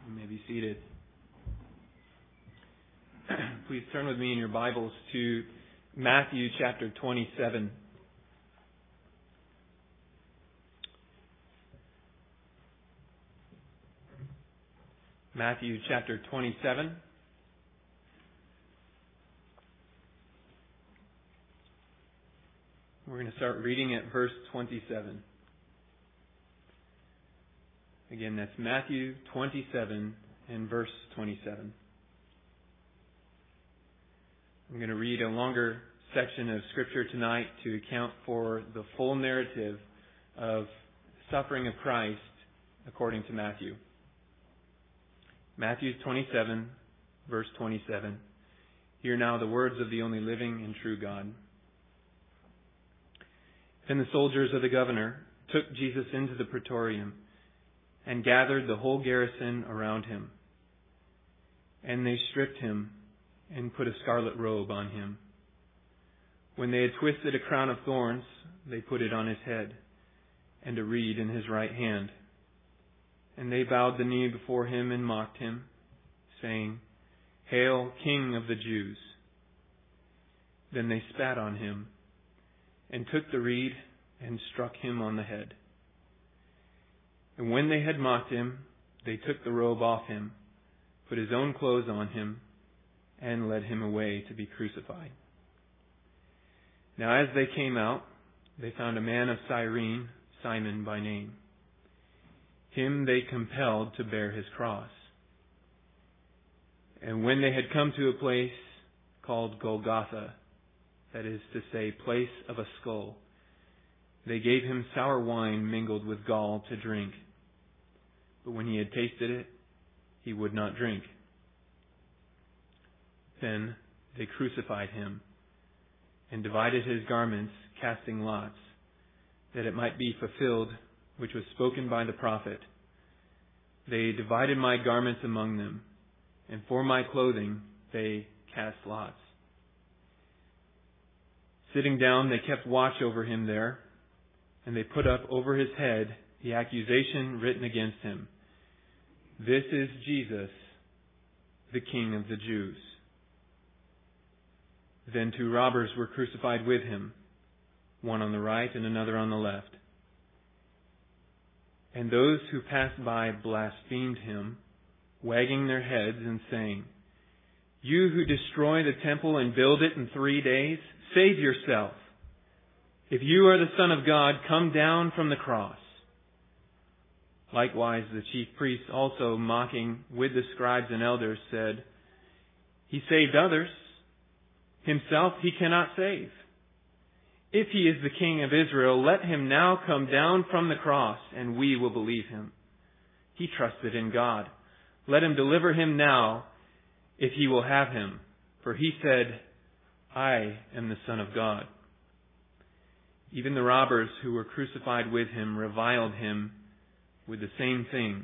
You may be seated. Please turn with me in your Bibles to Matthew chapter 27. Matthew chapter 27. We're going to start reading at verse 27. Again, that's Matthew 27 and verse 27. I'm going to read a longer section of Scripture tonight to account for the full narrative of suffering of Christ according to Matthew. Matthew 27, verse 27. Hear now the words of the only living and true God. Then the soldiers of the governor took Jesus into the praetorium and gathered the whole garrison around him. And they stripped him and put a scarlet robe on him. When they had twisted a crown of thorns, they put it on his head, and a reed in his right hand. And they bowed the knee before him and mocked him, saying, "Hail, King of the Jews!" Then they spat on him, and took the reed and struck him on the head. And when they had mocked him, they took the robe off him, put his own clothes on him, and led him away to be crucified. Now as they came out, they found a man of Cyrene, Simon by name. Him they compelled to bear his cross. And when they had come to a place called Golgotha, that is to say, place of a skull, they gave him sour wine mingled with gall to drink. But when he had tasted it, he would not drink. Then they crucified him and divided his garments, casting lots, that it might be fulfilled which was spoken by the prophet. They divided my garments among them, and for my clothing they cast lots. Sitting down, they kept watch over him there, and they put up over his head the accusation written against him. "This is Jesus, the King of the Jews." Then 2 robbers were crucified with him, one on the right and another on the left. And those who passed by blasphemed him, wagging their heads and saying, "You who destroy the temple and build it in 3 days, save yourself. If you are the Son of God, come down from the cross." Likewise, the chief priests also, mocking with the scribes and elders, said, "He saved others. Himself he cannot save. If he is the King of Israel, let him now come down from the cross, and we will believe him. He trusted in God. Let him deliver him now, if he will have him. For he said, 'I am the Son of God.'" Even the robbers who were crucified with him reviled him with the same thing.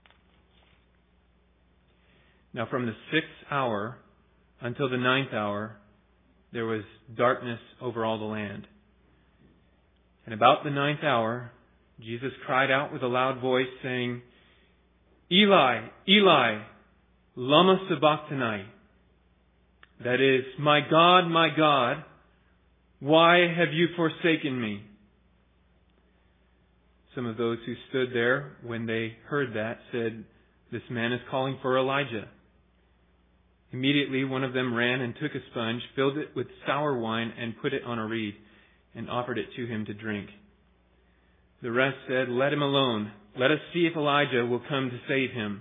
Now from the 6th hour until the 9th hour, there was darkness over all the land. And about the 9th hour, Jesus cried out with a loud voice, saying, "Eli, Eli, lama sabachthani?" That is, my God, why have you forsaken me?" Some of those who stood there when they heard that said, "This man is calling for Elijah." Immediately one of them ran and took a sponge, filled it with sour wine, and put it on a reed, and offered it to him to drink. The rest said, "Let him alone. Let us see if Elijah will come to save him."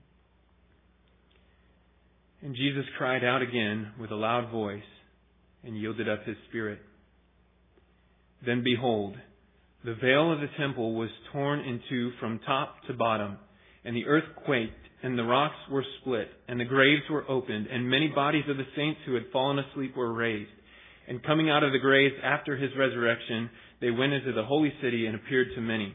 And Jesus cried out again with a loud voice, and yielded up his spirit. Then behold, the veil of the temple was torn in two from top to bottom, and the earth quaked, and the rocks were split, and the graves were opened, and many bodies of the saints who had fallen asleep were raised. And coming out of the graves after his resurrection, they went into the holy city and appeared to many.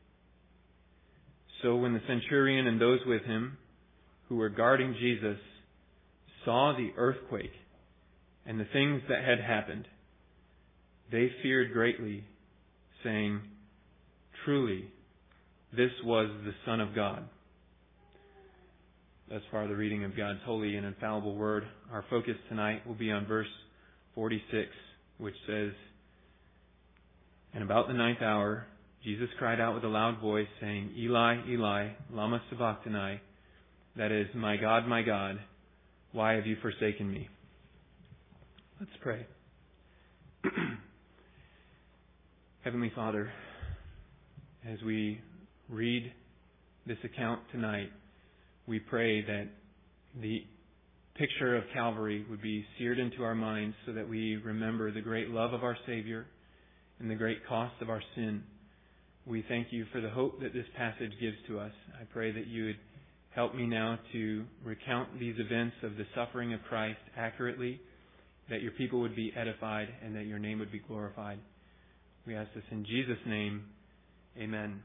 So when the centurion and those with him who were guarding Jesus saw the earthquake and the things that had happened, they feared greatly, saying, "Truly, this was the Son of God." Thus far, the reading of God's holy and infallible word. Our focus tonight will be on verse 46, which says, "And about the 9th hour, Jesus cried out with a loud voice, saying, Eli, Eli, lama sabachthani?" That is, my God, why have you forsaken me?" Let's pray. Heavenly Father, as we read this account tonight, we pray that the picture of Calvary would be seared into our minds so that we remember the great love of our Savior and the great cost of our sin. We thank you for the hope that this passage gives to us. I pray that you would help me now to recount these events of the suffering of Christ accurately, that your people would be edified, and that your name would be glorified. We ask this in Jesus' name. Amen.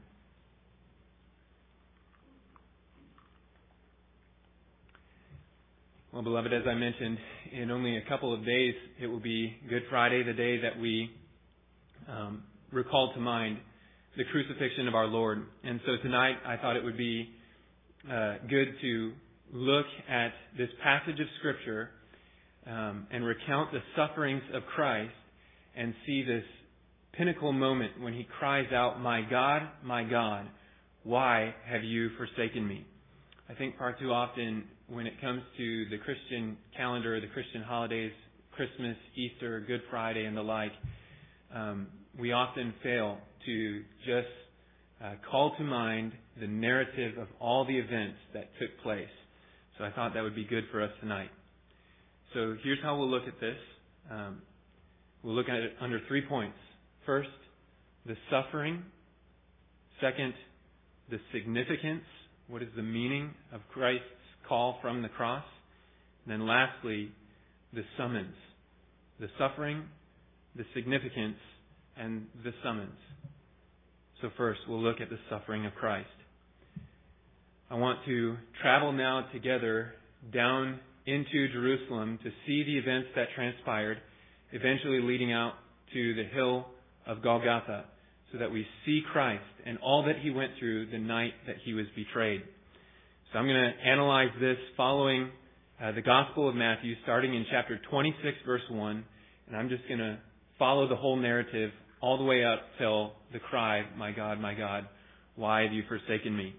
Well, beloved, as I mentioned, in only a couple of days, it will be Good Friday, the day that we recall to mind the crucifixion of our Lord. And so tonight, I thought it would be good to look at this passage of Scripture and recount the sufferings of Christ and see this pinnacle moment when he cries out, my God, why have you forsaken me?" I think far too often when it comes to the Christian calendar, the Christian holidays, Christmas, Easter, Good Friday, and the like, we often fail to just call to mind the narrative of all the events that took place. So I thought that would be good for us tonight. So here's how we'll look at this. We'll look at it under 3 points. First, the suffering. Second, the significance. What is the meaning of Christ's call from the cross? And then lastly, the summons. The suffering, the significance, and the summons. So first, we'll look at the suffering of Christ. I want to travel now together down into Jerusalem to see the events that transpired, eventually leading out to the hill of Golgotha, so that we see Christ and all that he went through the night that he was betrayed. So I'm going to analyze this following the Gospel of Matthew, starting in chapter 26, verse 1, and I'm just going to follow the whole narrative all the way up till the cry, my God, why have you forsaken me?"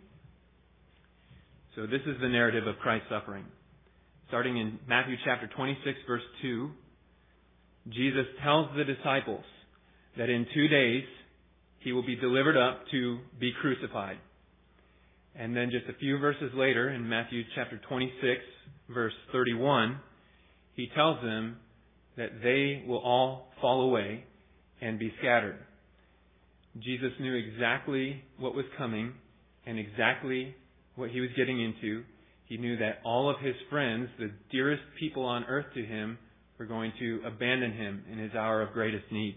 So this is the narrative of Christ's suffering. Starting in Matthew chapter 26, verse 2, Jesus tells the disciples that in 2 days he will be delivered up to be crucified. And then just a few verses later, in Matthew chapter 26, verse 31, he tells them that they will all fall away and be scattered. Jesus knew exactly what was coming and exactly what he was getting into. He knew that all of his friends, the dearest people on earth to him, were going to abandon him in his hour of greatest need.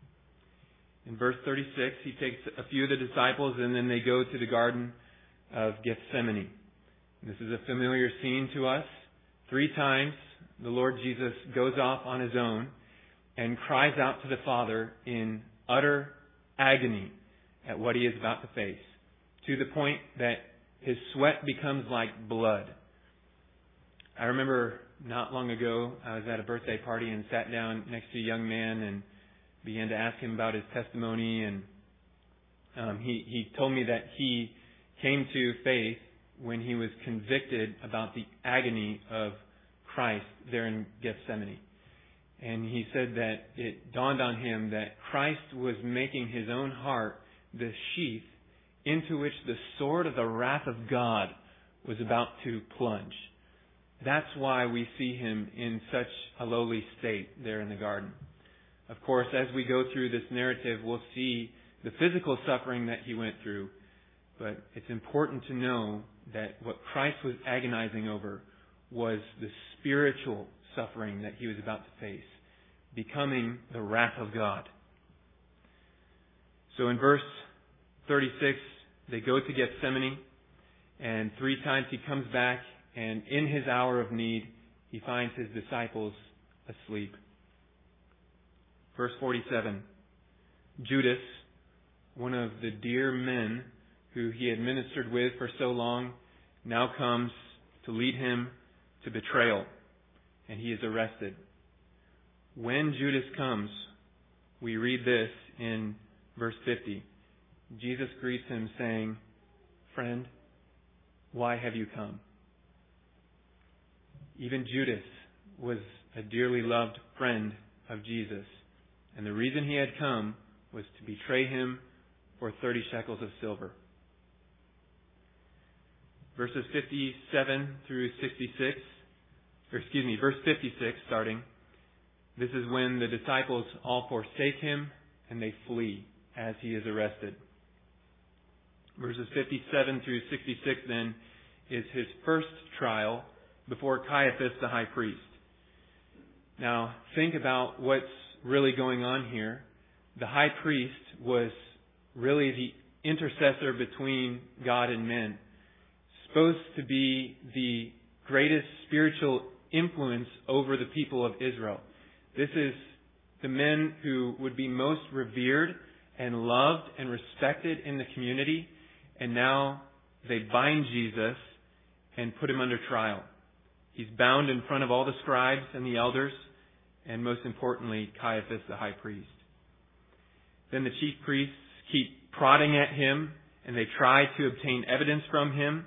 In verse 36, he takes a few of the disciples and then they go to the Garden of Gethsemane. This is a familiar scene to us. 3 times the Lord Jesus goes off on his own and cries out to the Father in utter agony at what he is about to face, to the point that his sweat becomes like blood. I remember not long ago, I was at a birthday party and sat down next to a young man and began to ask him about his testimony, and he told me that he came to faith when he was convicted about the agony of Christ there in Gethsemane. And he said that it dawned on him that Christ was making his own heart the sheath into which the sword of the wrath of God was about to plunge. That's why we see him in such a lowly state there in the garden. Of course, as we go through this narrative, we'll see the physical suffering that he went through. But it's important to know that what Christ was agonizing over was the spiritual suffering that he was about to face, becoming the wrath of God. So in verse 36, they go to Gethsemane, and 3 times he comes back, and in his hour of need, he finds his disciples asleep. Verse 47, Judas, one of the dear men who he had ministered with for so long, now comes to lead him to betrayal, and he is arrested. When Judas comes, we read this in verse 50. Jesus greets him saying, "Friend, why have you come?" Even Judas was a dearly loved friend of Jesus, and the reason he had come was to betray him for 30 shekels of silver. Verses 57 through 66, verse 56 starting. This is when the disciples all forsake him and they flee as he is arrested. Verses 57 through 66 then is his first trial before Caiaphas the high priest. Now think about what's really going on here. The high priest was really the intercessor between God and men, supposed to be the greatest spiritual influence over the people of Israel. This is the men who would be most revered and loved and respected in the community, and now they bind Jesus and put him under trial. He's bound in front of all the scribes and the elders, and most importantly, Caiaphas the high priest. Then the chief priests keep prodding at him, and they try to obtain evidence from him.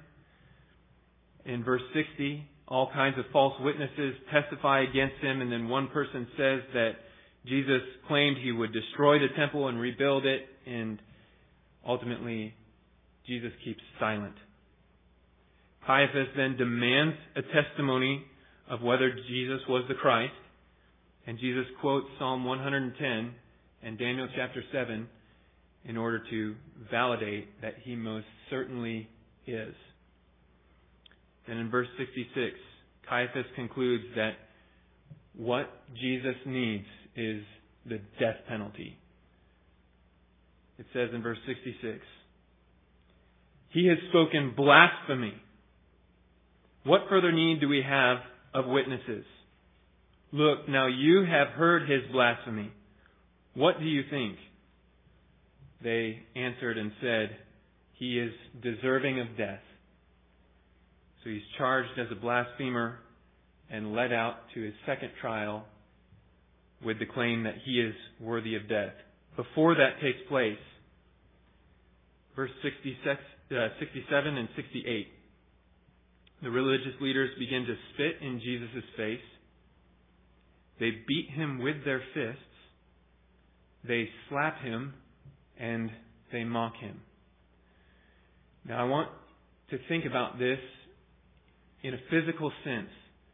In verse 60, all kinds of false witnesses testify against him, and then one person says that Jesus claimed he would destroy the temple and rebuild it, and ultimately Jesus keeps silent. Caiaphas then demands a testimony of whether Jesus was the Christ, and Jesus quotes Psalm 110 and Daniel chapter 7 in order to validate that he most certainly is. Then in verse 66, Caiaphas concludes that what Jesus needs is the death penalty. It says in verse 66, "He has spoken blasphemy. What further need do we have of witnesses? Look, now you have heard his blasphemy. What do you think?" They answered and said, "He is deserving of death." So he's charged as a blasphemer and led out to his second trial with the claim that he is worthy of death. Before that takes place, verse 67 and 68, the religious leaders begin to spit in Jesus' face. They beat him with their fists. They slap him and they mock him. Now I want to think about this in a physical sense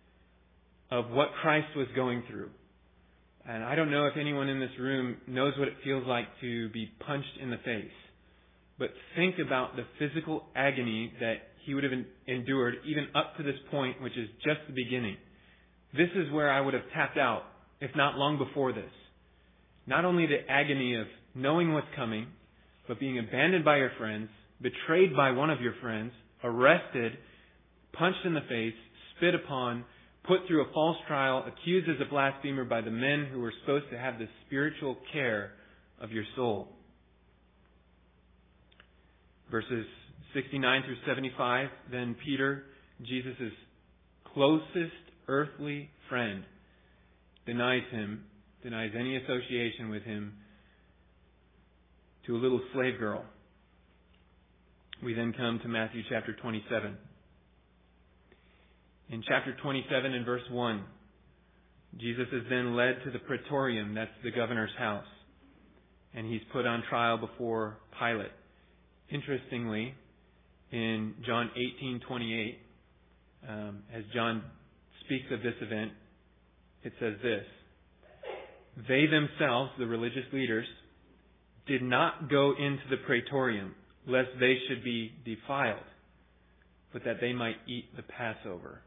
of what Christ was going through. And I don't know if anyone in this room knows what it feels like to be punched in the face. But think about the physical agony that he would have endured even up to this point, which is just the beginning. This is where I would have tapped out, if not long before this. Not only the agony of knowing what's coming, but being abandoned by your friends, betrayed by one of your friends, arrested, punched in the face, spit upon, put through a false trial, accused as a blasphemer by the men who were supposed to have the spiritual care of your soul. Verses 69 through 75, then Peter, Jesus' closest earthly friend, denies any association with him to a little slave girl. We then come to Matthew chapter 27. In chapter 27 and verse 1, Jesus is then led to the praetorium, that's the governor's house, and he's put on trial before Pilate. Interestingly, in John 18:28, as John speaks of this event, it says this: "They themselves, the religious leaders, did not go into the praetorium, lest they should be defiled, but that they might eat the Passover."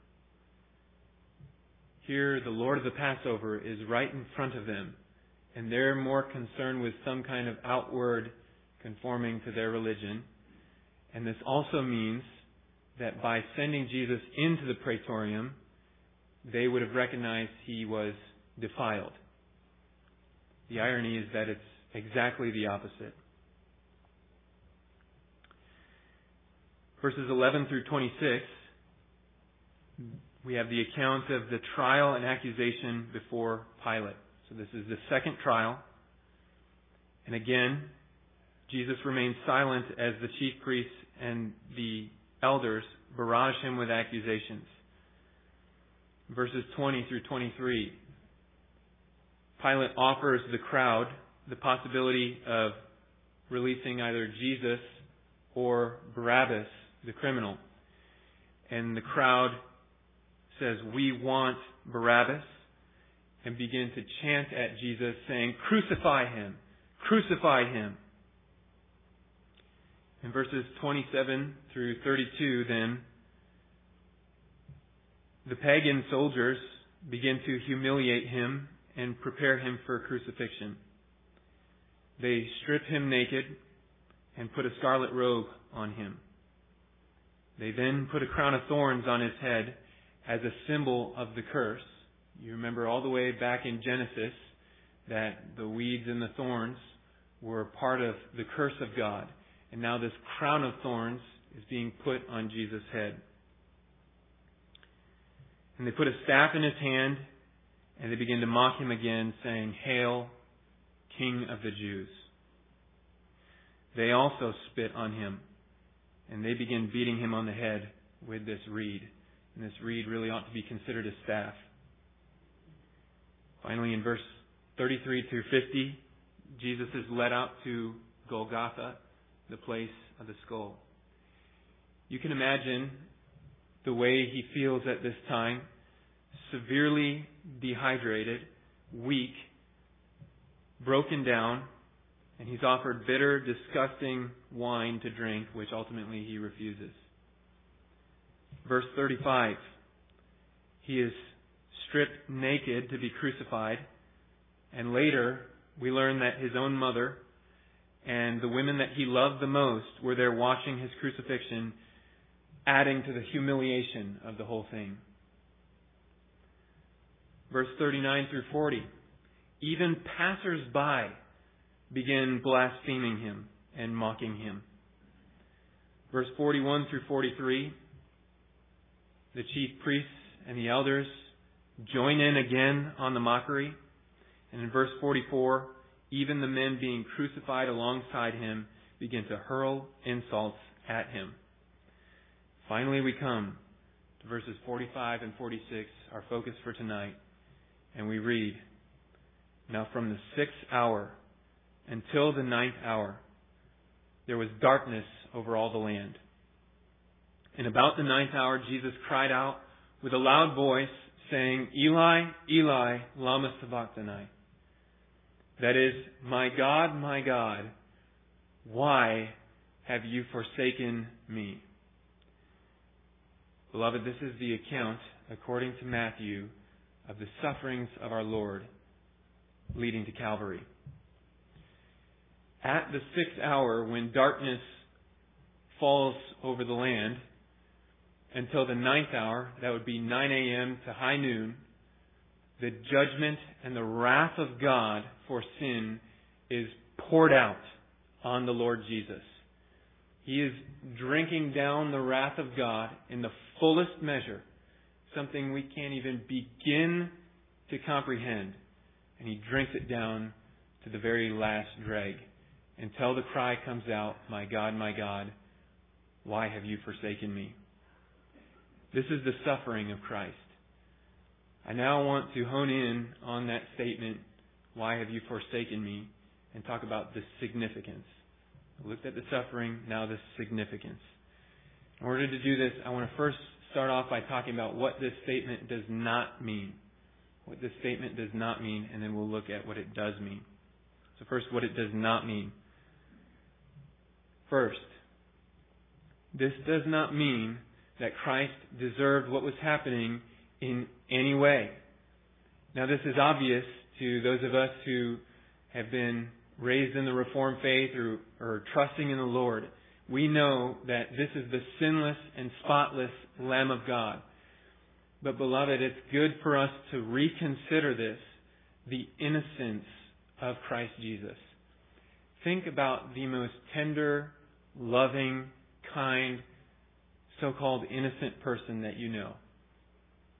Here, the Lord of the Passover is right in front of them, and they're more concerned with some kind of outward conforming to their religion. And this also means that by sending Jesus into the praetorium, they would have recognized he was defiled. The irony is that it's exactly the opposite. Verses 11 through 26, we have the account of the trial and accusation before Pilate. So this is the second trial. And again, Jesus remains silent as the chief priests and the elders barrage him with accusations. Verses 20 through 23. Pilate offers the crowd the possibility of releasing either Jesus or Barabbas, the criminal. And the crowd says, "We want Barabbas," and begin to chant at Jesus saying, "Crucify him! Crucify him!" In verses 27 through 32, then, the pagan soldiers begin to humiliate him and prepare him for crucifixion. They strip him naked and put a scarlet robe on him. They then put a crown of thorns on his head as a symbol of the curse. You remember all the way back in Genesis that the weeds and the thorns were part of the curse of God. And now this crown of thorns is being put on Jesus' head. And they put a staff in his hand, and they begin to mock him again, saying, "Hail, King of the Jews." They also spit on him, and they begin beating him on the head with this reed. And this reed really ought to be considered a staff. Finally, in verse 33 through 50, Jesus is led out to Golgotha, the place of the skull. You can imagine the way he feels at this time: severely dehydrated, weak, broken down, and he's offered bitter, disgusting wine to drink, which ultimately he refuses. Verse 35, he is stripped naked to be crucified, and later we learn that his own mother and the women that he loved the most were there watching his crucifixion, adding to the humiliation of the whole thing. Verse 39 through 40. Even passers-by begin blaspheming him and mocking him. Verse 41 through 43. The chief priests and the elders join in again on the mockery. And in verse 44, even the men being crucified alongside him begin to hurl insults at him. Finally, we come to verses 45 and 46, our focus for tonight. And we read, "Now from the 6th hour until the 9th hour, there was darkness over all the land. And about the 9th hour, Jesus cried out with a loud voice, saying, Eli, Eli, lama sabachthani. That is, my God, why have you forsaken me?" Beloved, this is the account, according to Matthew, of the sufferings of our Lord leading to Calvary. At the 6th hour, when darkness falls over the land, until the 9th hour, that would be 9 a.m. to high noon, the judgment and the wrath of God for sin is poured out on the Lord Jesus. He is drinking down the wrath of God in the fullest measure, something we can't even begin to comprehend. And he drinks it down to the very last drag, until the cry comes out, my God, why have you forsaken me?" This is the suffering of Christ. I now want to hone in on that statement, "Why have you forsaken me?" and talk about the significance. We looked at the suffering, now the significance. In order to do this, I want to first start off by talking about what this statement does not mean. What this statement does not mean, and then we'll look at what it does mean. So first, what it does not mean. First, this does not mean that Christ deserved what was happening in any way. Now, this is obvious to those of us who have been raised in the Reformed faith or trusting in the Lord. We know that this is the sinless and spotless Lamb of God. But beloved, it's good for us to reconsider this, the innocence of Christ Jesus. Think about the most tender, loving, kind, so-called innocent person that you know.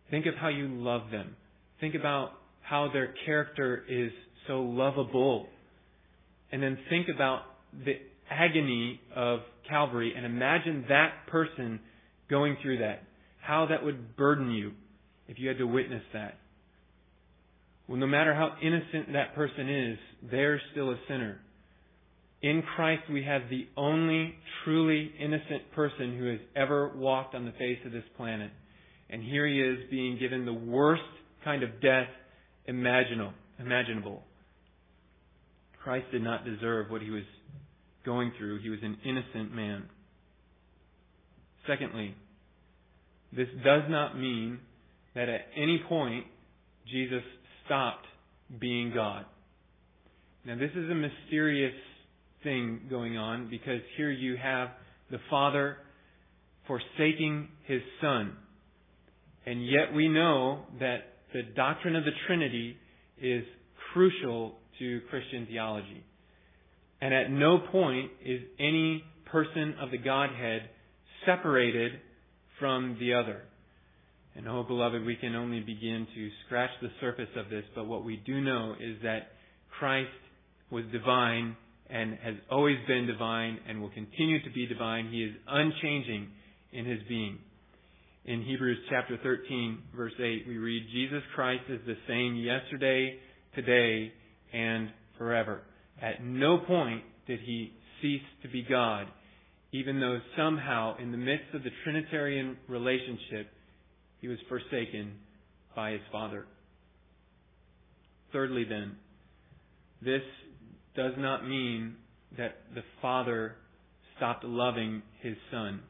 Think of how you love them. Think about how their character is so lovable. And then think about the agony of Calvary and imagine that person going through that. How that would burden you if you had to witness that. Well, no matter how innocent that person is, they're still a sinner. In Christ, we have the only truly innocent person who has ever walked on the face of this planet. And here he is being given the worst kind of death imaginable. Christ did not deserve what he was going through. He was an innocent man. Secondly, this does not mean that at any point Jesus stopped being God. Now, this is a mysterious thing going on because here you have the Father forsaking His Son. And yet we know that the doctrine of the Trinity is crucial to Christian theology. And at no point is any person of the Godhead separated from the other. And oh, beloved, we can only begin to scratch the surface of this, but what we do know is that Christ was divine and has always been divine and will continue to be divine. He is unchanging in His being. In Hebrews chapter 13, verse 8, we read, Jesus Christ is the same yesterday, today, and forever. At no point did He cease to be God, even though somehow in the midst of the Trinitarian relationship, He was forsaken by His Father. Thirdly then, this does not mean that the Father stopped loving His Son.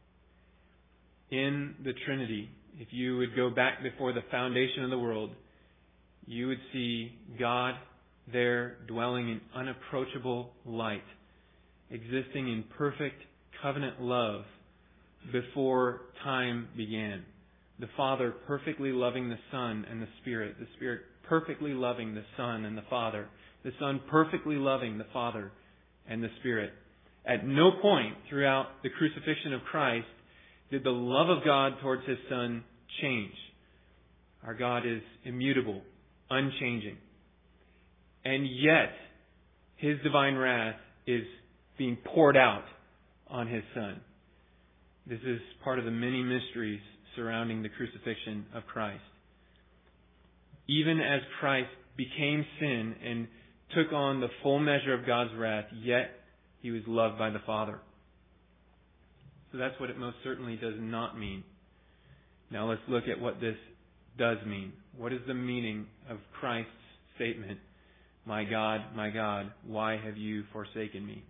In the Trinity, if you would go back before the foundation of the world, you would see God there dwelling in unapproachable light, existing in perfect covenant love before time began. The Father perfectly loving the Son and the Spirit perfectly loving the Son and the Father, the Son perfectly loving the Father and the Spirit. At no point throughout the crucifixion of Christ did the love of God towards His Son change. Our God is immutable, unchanging. And yet, His divine wrath is being poured out on His Son. This is part of the many mysteries surrounding the crucifixion of Christ. Even as Christ became sin and took on the full measure of God's wrath, yet He was loved by the Father. So that's what it most certainly does not mean. Now let's look at what this does mean. What is the meaning of Christ's statement, my God, why have you forsaken me?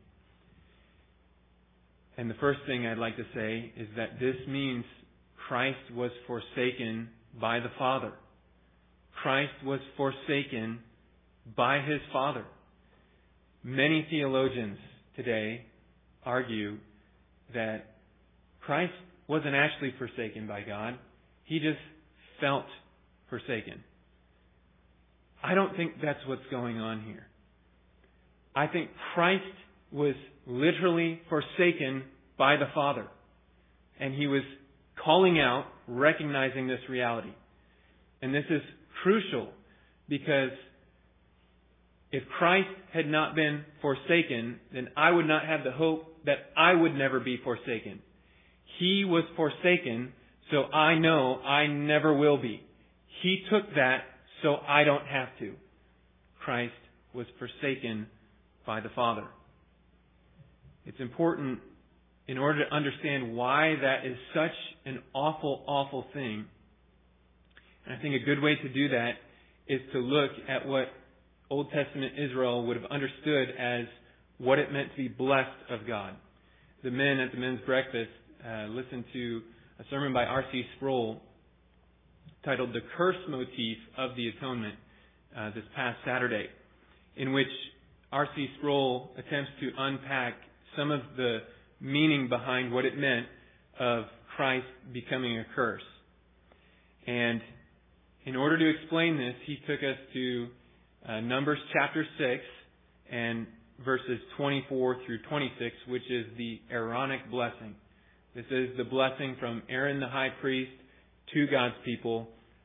And the first thing I'd like to say is that this means Christ was forsaken by the Father. Christ was forsaken by His Father. Many theologians today argue that Christ wasn't actually forsaken by God. He just felt forsaken. I don't think that's what's going on here. I think Christ was literally forsaken by the Father. And He was calling out, recognizing this reality. And this is crucial because if Christ had not been forsaken, then I would not have the hope that I would never be forsaken. He was forsaken, so I know I never will be. He took that so I don't have to. Christ was forsaken by the Father. It's important in order to understand why that is such an awful, awful thing. And I think a good way to do that is to look at what Old Testament Israel would have understood as what it meant to be blessed of God. The men at the men's breakfast listened to a sermon by R.C. Sproul titled The Curse Motif of the Atonement this past Saturday, in which R.C. Sproul attempts to unpack some of the meaning behind what it meant of Christ becoming a curse. And in order to explain this, he took us to Numbers chapter 6 and verses 24 through 26, which is the Aaronic blessing. This is the blessing from Aaron the high priest to God's people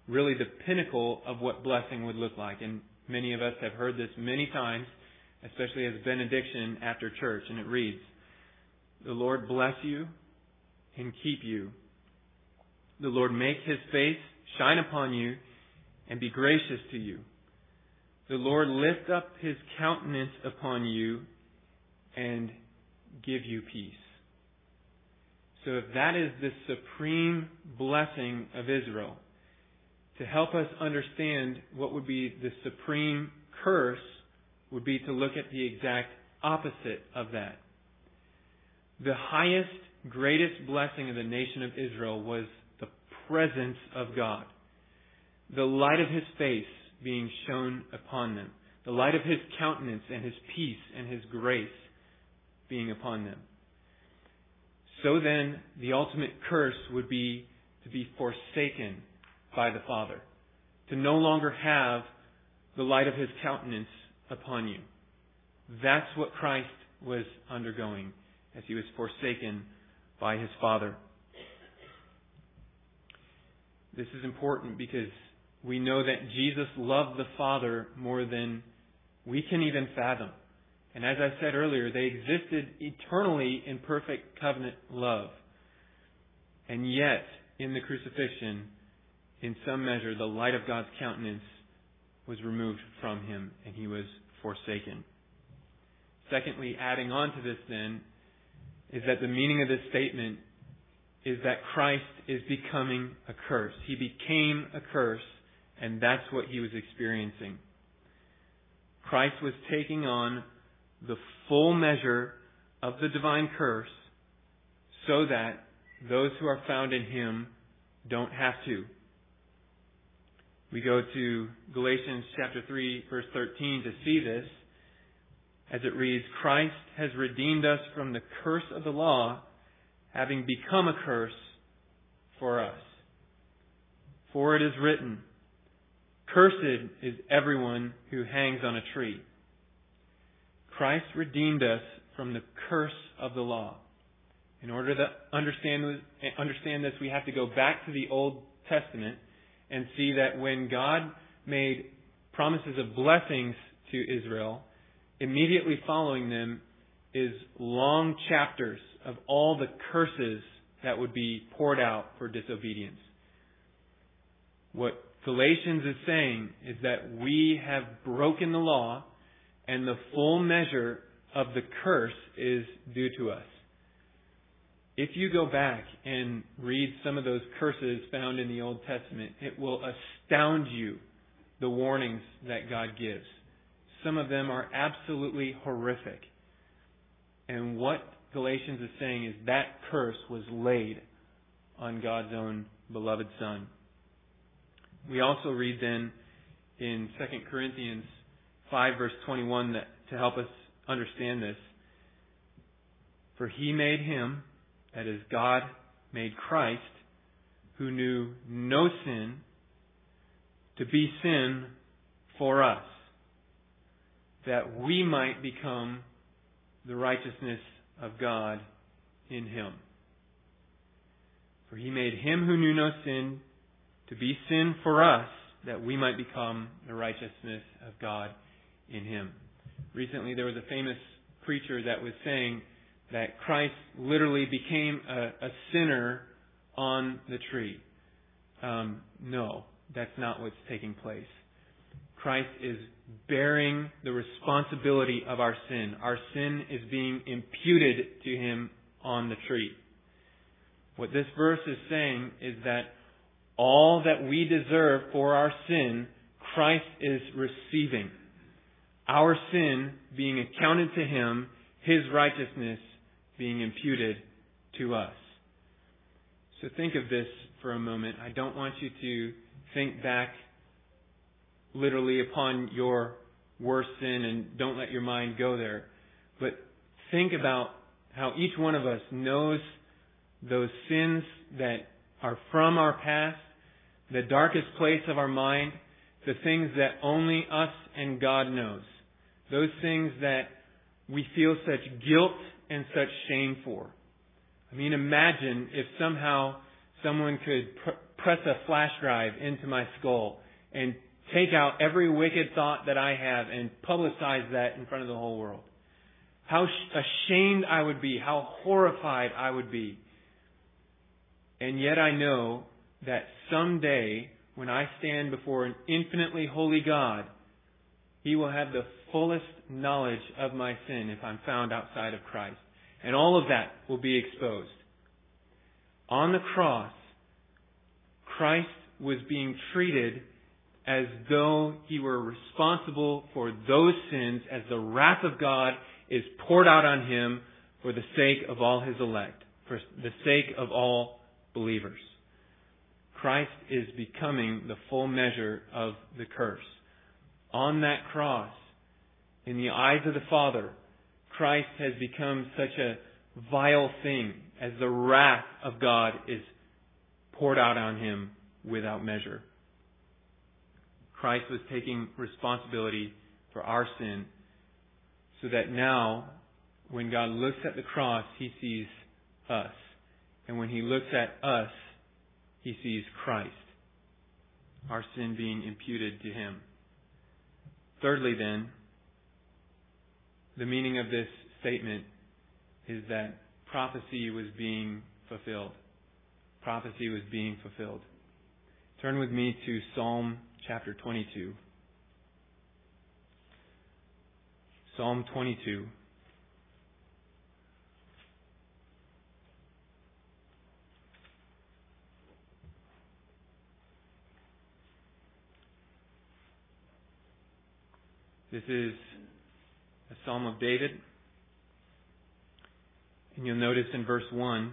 really the pinnacle of what blessing would look like. And many of us have heard this many times, especially as benediction after church. And it reads, "The Lord bless you and keep you. The Lord make His face shine upon you and be gracious to you. The Lord lift up His countenance upon you and give you peace." So if that is the supreme blessing of Israel, to help us understand what would be the supreme curse would be to look at the exact opposite of that. The highest, greatest blessing of the nation of Israel was the presence of God. The light of His face being shone upon them. The light of His countenance and His peace and His grace being upon them. So then, the ultimate curse would be to be forsaken by the Father. To no longer have the light of His countenance upon you. That's what Christ was undergoing as He was forsaken by His Father. This is important because we know that Jesus loved the Father more than we can even fathom. And as I said earlier, they existed eternally in perfect covenant love. And yet, in the crucifixion, in some measure, the light of God's countenance was removed from Him and He was forsaken. Secondly, adding on to this then, is that the meaning of this statement is that Christ is becoming a curse. He became a curse, and that's what He was experiencing. Christ was taking on the full measure of the divine curse so that those who are found in Him don't have to. We go to Galatians chapter 3, verse 13 to see this, as it reads, "Christ has redeemed us from the curse of the law, having become a curse for us. For it is written, 'Cursed is everyone who hangs on a tree.'" Christ redeemed us from the curse of the law. In order to understand this, we have to go back to the Old Testament and see that when God made promises of blessings to Israel, immediately following them is long chapters of all the curses that would be poured out for disobedience. What Galatians is saying is that we have broken the law, and the full measure of the curse is due to us. If you go back and read some of those curses found in the Old Testament, it will astound you, the warnings that God gives. Some of them are absolutely horrific. And what Galatians is saying is that curse was laid on God's own beloved Son. We also read then in 2 Corinthians 5 verse 21 that to help us understand this. "For He made Him," that is, God made Christ, "who knew no sin, to be sin for us, that we might become the righteousness of God in Him." For He made Him who knew no sin to be sin for us, that we might become the righteousness of God in Him. Recently there was a famous preacher that was saying that Christ literally became a sinner on the tree. No, that's not what's taking place. Christ is bearing the responsibility of our sin. Our sin is being imputed to Him on the tree. What this verse is saying is that all that we deserve for our sin, Christ is receiving. Our sin being accounted to Him, His righteousness being imputed to us. So think of this for a moment. I don't want you to think back literally upon your worst sin and don't let your mind go there. But think about how each one of us knows those sins that are from our past, the darkest place of our mind, the things that only us and God knows. Those things that we feel such guilt and such shame for. I mean, imagine if somehow someone could press a flash drive into my skull and take out every wicked thought that I have and publicize that in front of the whole world. How ashamed I would be, how horrified I would be. And yet I know that someday, when I stand before an infinitely holy God, He will have the fullest knowledge of my sin if I'm found outside of Christ. And all of that will be exposed. On the cross, Christ was being treated as though He were responsible for those sins, as the wrath of God is poured out on Him for the sake of all His elect, for the sake of all believers. Christ is becoming the full measure of the curse. On that cross, in the eyes of the Father, Christ has become such a vile thing as the wrath of God is poured out on Him without measure. Christ was taking responsibility for our sin, so that now, when God looks at the cross, He sees us. And when He looks at us, He sees Christ, our sin being imputed to Him. Thirdly, then, the meaning of this statement is that prophecy was being fulfilled. Prophecy was being fulfilled. Turn with me to Psalm chapter 22. Psalm 22. This is a Psalm of David. And you'll notice in verse 1,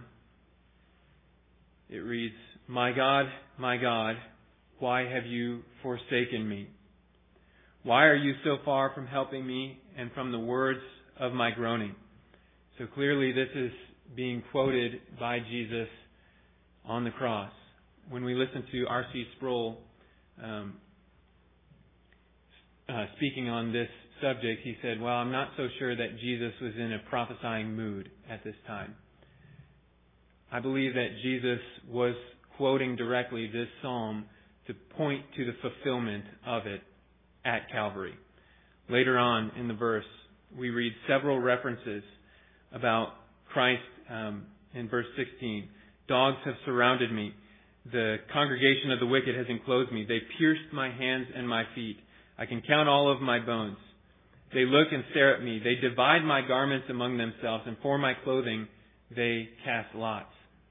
it reads, my God, why have you forsaken me? Why are you so far from helping me and from the words of my groaning? So clearly this is being quoted by Jesus on the cross. When we listen to R.C. Sproul speaking on this subject, he said, well, I'm not so sure that Jesus was in a prophesying mood at this time. I believe that Jesus was quoting directly this psalm to point to the fulfillment of it at Calvary. Later on in the verse, we read several references about Christ in verse 16. Dogs have surrounded me. The congregation of the wicked has enclosed me. They pierced my hands and my feet. I can count all of my bones. They look and stare at me. They divide my garments among themselves, and for my clothing they cast lots.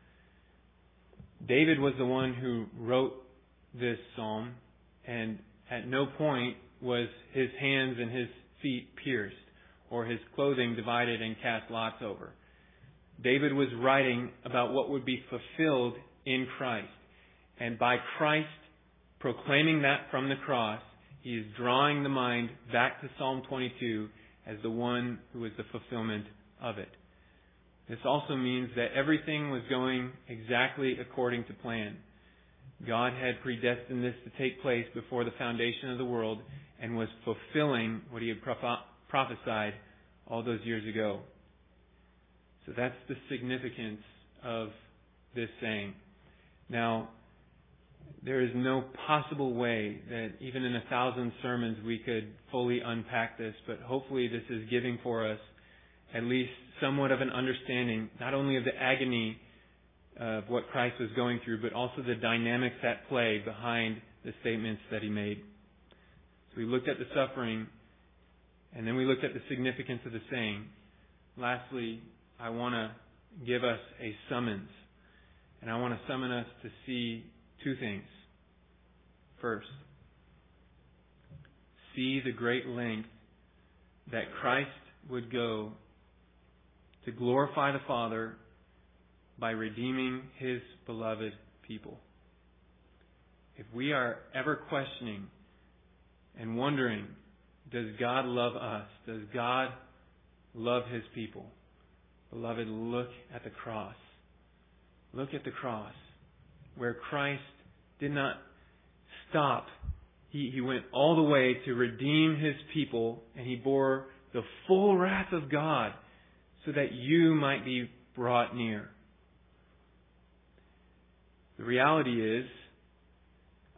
David was the one who wrote this psalm, and at no point was his hands and his feet pierced or his clothing divided and cast lots over. David was writing about what would be fulfilled in Christ. And by Christ proclaiming that from the cross, he is drawing the mind back to Psalm 22 as the one who is the fulfillment of it. This also means that everything was going exactly according to plan. God had predestined this to take place before the foundation of the world and was fulfilling what He had prophesied all those years ago. So that's the significance of this saying. Now, there is no possible way that even in 1,000 sermons we could fully unpack this, but hopefully this is giving for us at least somewhat of an understanding, not only of the agony of what Christ was going through, but also the dynamics at play behind the statements that He made. So we looked at the suffering, and then we looked at the significance of the saying. Lastly, I want to give us a summons, and I want to summon us to see two things. First, see the great length that Christ would go to glorify the Father by redeeming His beloved people. If we are ever questioning and wondering, does God love us? Does God love His people? Beloved, look at the cross. Look at the cross, where Christ did not stop. He went all the way to redeem His people, and He bore the full wrath of God so that you might be brought near. The reality is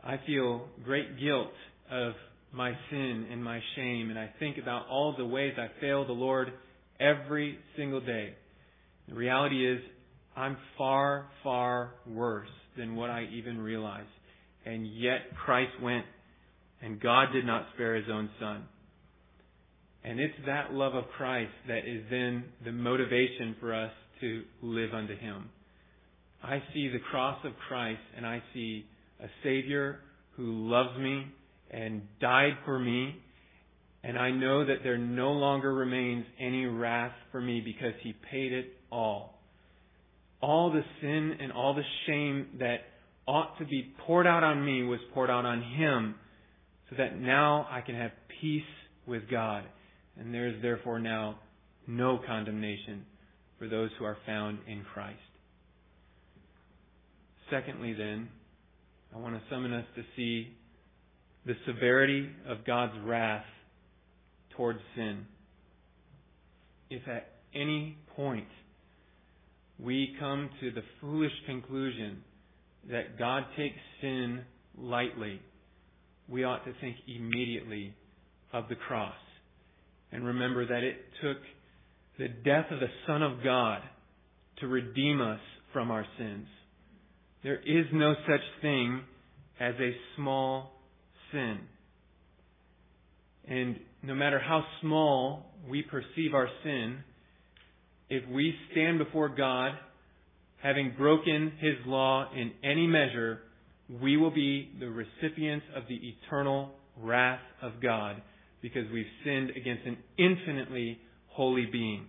I feel great guilt of my sin and my shame, and I think about all the ways I fail the Lord every single day. The reality is, I'm far, far worse than what I even realize. And yet Christ went, and God did not spare His own Son. And it's that love of Christ that is then the motivation for us to live unto Him. I see the cross of Christ, and I see a Savior who loves me and died for me, and I know that there no longer remains any wrath for me because He paid it all. All the sin and all the shame that ought to be poured out on me was poured out on Him, so that now I can have peace with God. And there is therefore now no condemnation for those who are found in Christ. Secondly then, I want to summon us to see the severity of God's wrath towards sin. If at any point we come to the foolish conclusion that God takes sin lightly, we ought to think immediately of the cross. And remember that it took the death of the Son of God to redeem us from our sins. There is no such thing as a small sin. And no matter how small we perceive our sin, if we stand before God having broken His law in any measure, we will be the recipients of the eternal wrath of God because we've sinned against an infinitely holy being.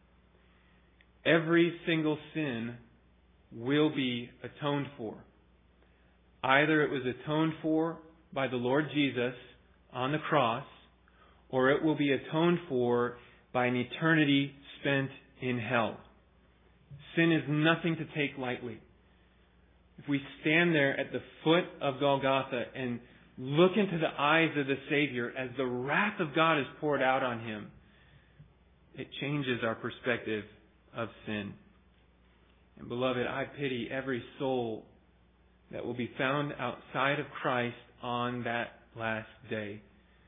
Every single sin will be atoned for. Either it was atoned for by the Lord Jesus on the cross, or it will be atoned for by an eternity spent in hell. Sin is nothing to take lightly. If we stand there at the foot of Golgotha and look into the eyes of the Savior as the wrath of God is poured out on Him, it changes our perspective of sin. And beloved, I pity every soul that will be found outside of Christ on that last day.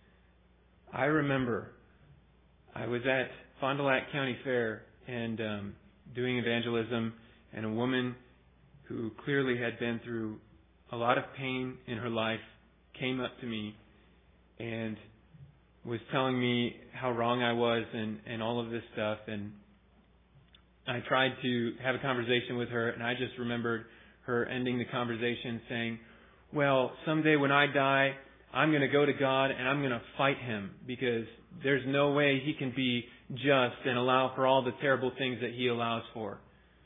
I remember I was at Fond du Lac County Fair and doing evangelism, and a woman who clearly had been through a lot of pain in her life came up to me and was telling me how wrong I was and all of this stuff. And I tried to have a conversation with her, and I just remembered her ending the conversation saying, well, someday when I die, I'm going to go to God and I'm going to fight Him because there's no way He can be just and allow for all the terrible things that He allows for.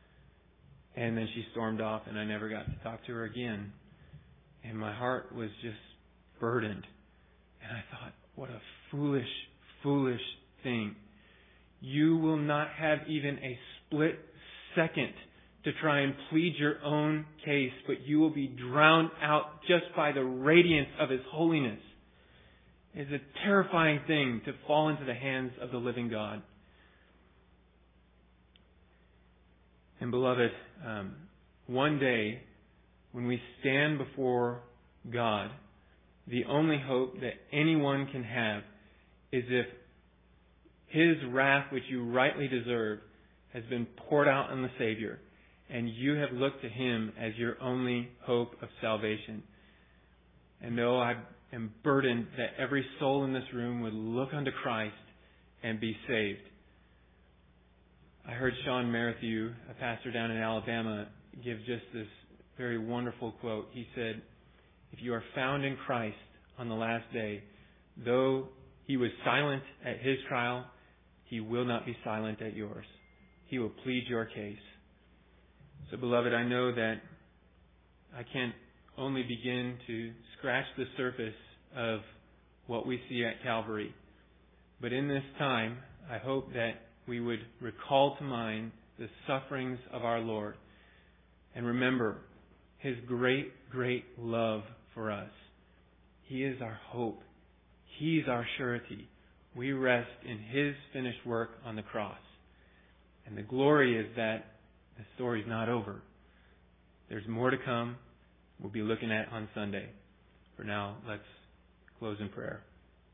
And then she stormed off, and I never got to talk to her again. And my heart was just burdened. And I thought, what a foolish, foolish thing. You will not have even a split second to try and plead your own case, but you will be drowned out just by the radiance of His holiness. It's a terrifying thing to fall into the hands of the living God. And beloved, one day when we stand before God, the only hope that anyone can have is if His wrath, which you rightly deserve, has been poured out on the Savior, and you have looked to Him as your only hope of salvation. And though I am burdened that every soul in this room would look unto Christ and be saved. I heard Sean Merrithew, a pastor down in Alabama, give just this very wonderful quote. He said, if you are found in Christ on the last day, though He was silent at His trial, He will not be silent at yours. He will plead your case. So, beloved, I know that I can't only begin to scratch the surface of what we see at Calvary. But in this time, I hope that we would recall to mind the sufferings of our Lord and remember His great, great love for us. He is our hope. He's our surety. We rest in His finished work on the cross. And the glory is that the story's not over. There's more to come. We'll be looking at on Sunday. For now, let's close in prayer.